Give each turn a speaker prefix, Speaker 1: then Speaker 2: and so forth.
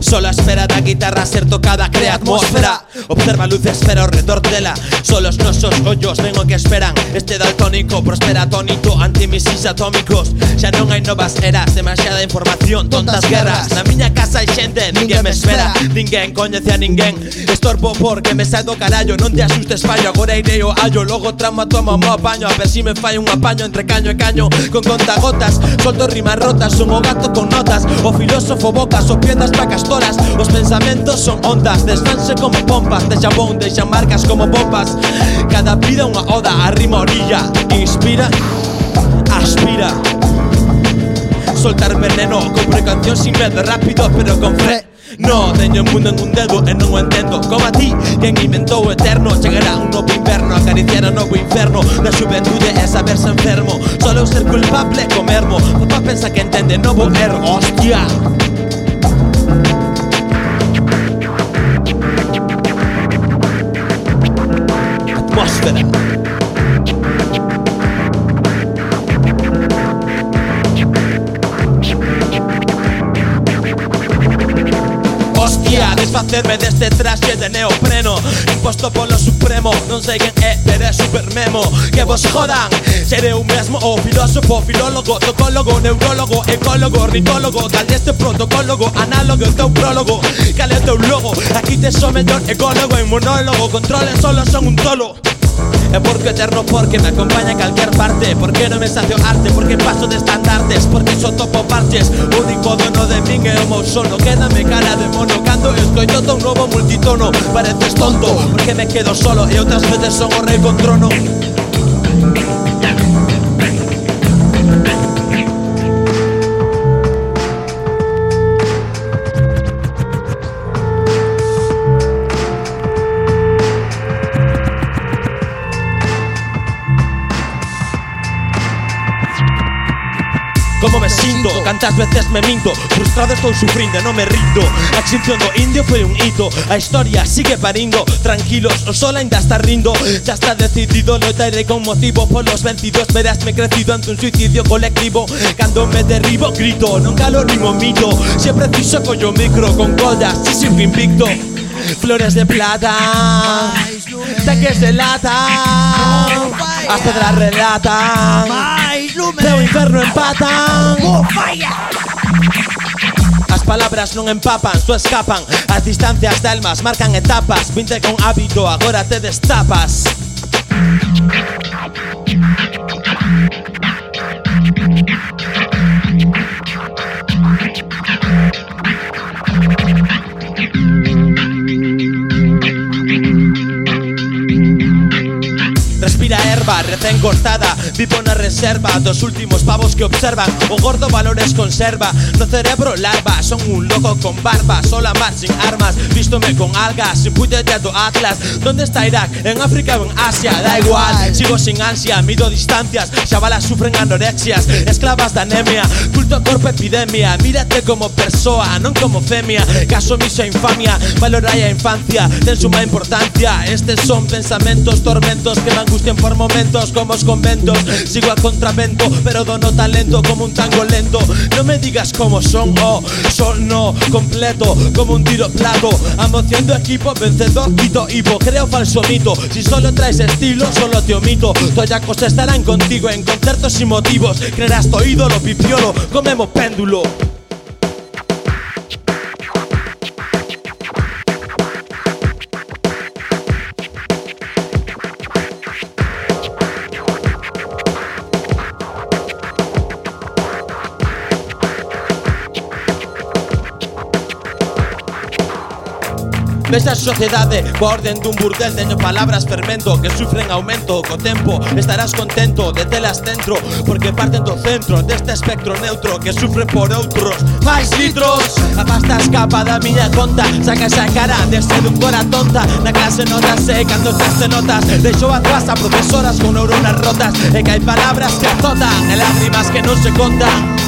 Speaker 1: Solo espera da guitarra ser tocada, crea atmósfera. Observa luces pero retortela. Solos nosos ollos ven o que esperan. Este daltónico prospera atónito ante misis atómicos. Xa non hai novas eras, demasiada información, tontas guerras. Na miña casa hai xente, ninguén me espera. Ninguén coñece a ninguén. Estorbo porque me sai do carallo. Non te asustes, fallo, agora irei o allo. Logo tramo a toma o apaño, a ver si me fai un apaño entre caño e caño. Con contagotas, solto rimas rotas. Son o gato con notas, o filósofo bocas, o piezas pa castoras. Os pensamentos son ondas, desfanse como pompas. De xabón, deixan marcas como bombas. Cada vida unha oda, a rima orilla. Inspira, aspira. Soltar veneno, compre canción sin medo. Rápido pero con fe. No, teño o mundo en un dedo e non o entendo. Como a ti, quen inventou o eterno. Chegará un novo inverno, acariciar o novo inferno da xuventude é saberse enfermo. Solo ser culpable comermo. Papá pensa que entende, novo erro. Hostia. Atmósfera. Hostia, desfacerme deste traxe de neopreno imposto polo supremo. Non sei quen é, pero é super memo. Que vos jodan, seré un mesmo. O filósofo, filólogo, tocólogo, neurólogo, ecólogo, ornitólogo. Cal deste protocólogo, análogo, o teu prólogo. Cal é o teu logo, aquí te so mellor ecólogo en monólogo. Controlen solo, son un tolo. É porque eterno, porque me acompaña en calquer parte. Porque non me sacio arte, porque paso de estandartes. Porque só topo parches, o único dono de min é o meu sono. Quédame cara de mono cando escoito un novo multitono. Pareces tonto, porque me quedo solo e outras veces son o rei con trono. Como me sinto, cantas veces me minto. Frustrado estou sufrindo, non me rindo. A extinción do indio foi un hito. A historia sigue parindo. Tranquilos, o sol ainda está rindo. Ya está decidido, loitarei con motivo polos vencidos. Verásme crecido ante un suicidio colectivo. Cando me derribo, grito, non calo rimo mito. Se é preciso collo micro con collas, si sigo invicto. Flores de plata, tanques de lata, as pedras relatan, ceo e inferno empatan. As palabras non empapan, só escapan. As distancias de almas marcan etapas. Vinte con hábito, agora te destapas. Respira erva, recén cortada. Vivo na reserva dos últimos pavos que observan. O gordo valores conserva. No cerebro larva, son un loco con barba. Sola mar sin armas, vístome con algas. Sin puño do Atlas. ¿Dónde está Irak? En África o en Asia, da igual. Sigo sin ansia, mido distancias. Xavalas sufren anorexias, esclavas da anemia. Culto corpo epidemia. Mírate como persoa, non como femia. Caso miso a infamia, valorai a infancia. Ten suma importancia. Estes son pensamentos, tormentos que me angustian por momentos como os conventos. Sigo a contravento, pero dono talento como un tango lento. No me digas como son, oh, son no completo, como un tiro plato. Emoción do equipo, vencedor, quito hipo. Creo falso mito, si solo traes estilo, solo te omito. Toyacos estarán contigo en concertos sin motivos. Creerás tu ídolo, pipiolo, comemos péndulo. Ves a sociedade coa orden dun burdel. Teño palabras fermento que sufren aumento. Co tempo estarás contento de telas dentro, porque parten do centro deste espectro neutro que sufre por outros. Mais litros, a pasta escapa da miña conta. Saca esa cara de seductora tonta. Na clase notase cando te notas. Deixou atrás a profesoras con neuronas rotas. E que hai palabras que azotan e lágrimas que non se contan.